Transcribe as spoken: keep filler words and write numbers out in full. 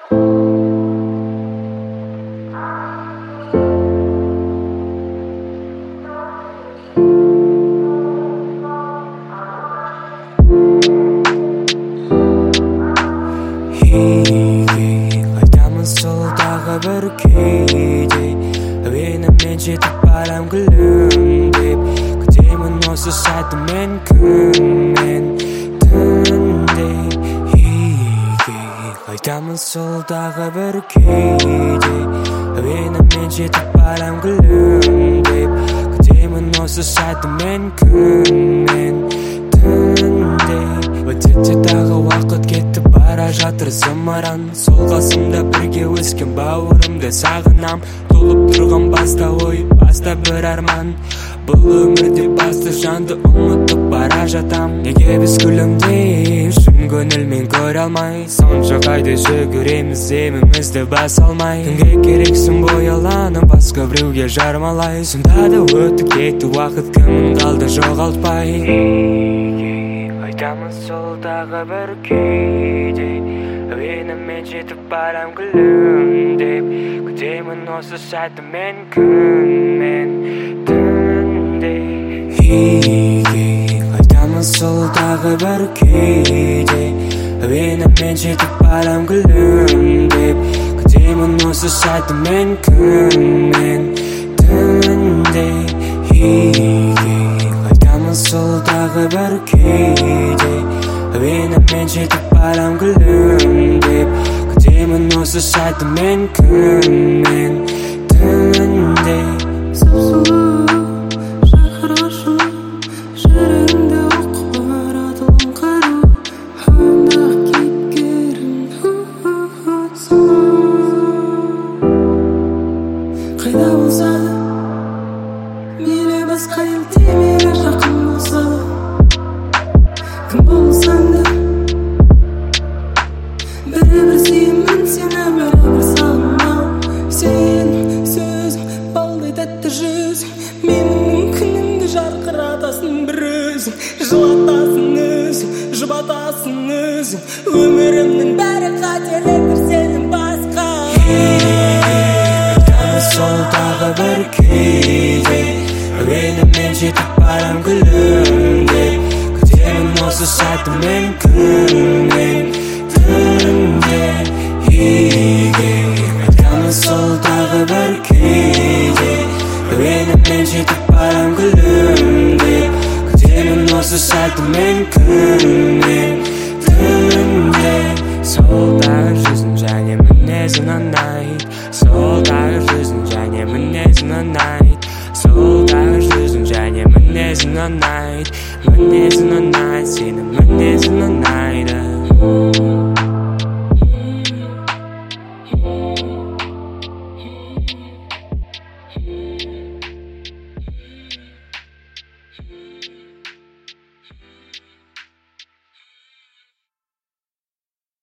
bir keyde Öğenim men жетip барам gülüm деп Күтемін осы сәтті мен күнмен түнде Үйге қайтамын сол дағы бір кейде Öğenim men жетip барам gülüm деп Күтемін осы сәтті мен күнмен түнде Өтеді дағы уақыт кетіп бара жатыр зымыран Сол қасымда бірге өскен бауырымды сағынам Толып тұрған баста ой, баста бір арман Бұл өмірде басты жанды ұмытып бара жатам Неге біз күлімдей, шын көңілмен көре алмай Сонша қайда жүгіреміз емімізді баса алмай Кімге керексің бояланып басқа біреуге жармалай Сонда да өтіп кетті уақыт кімін қалды жоғалтпай Қайтамын сол дағы бір күйде Өйенім мен жетіп барам гүлім деп Күтемін осы сәтті мен күнмен түнде Үйге қайтамын сол дағы бір күйде Өйенім мен жетіп барам гүлім деп Күтемін осы сәтті мен күнмен түнде Үйге қайтамын сол дағы бір күйде Өйенім мен жетіп барам гүлім деп Күтемін осы сәтті мен күнмен түнде Сұп-сұлу, жарқырашыл Жүрегімде оқ бар атылған қару Ондағы кейіпкерім Қайда болса да Мейлі басқа ел тимеге жақын болса да Кім болсаң да Бәрібір сүйемін сені, бәрібір сағынам Сен сөзің, балдай тәтті жүзің Менің күнімді жарқыратасың бір өзің Жылатасың өзің, жұбатасың өзің Өмірімнің бәрі қателіктер сенің басқа Қайтамын сол дағы бір күйде Өйенім мен жетіп барам гүлім деп Күтемін осы сәтті мен күнмен түнде Үйге қайтамын сол дағы бір күйде Өйенім мен жетіп барам гүлім деп Күтемін осы сәтті мен күнмен түнде Сол дағы жүзің және мінезің ұнайды Сол дағы жүзің және мінезің ұнайды Сол дағы жүзің және мінезің ұнайды Мінезің ұнайды сені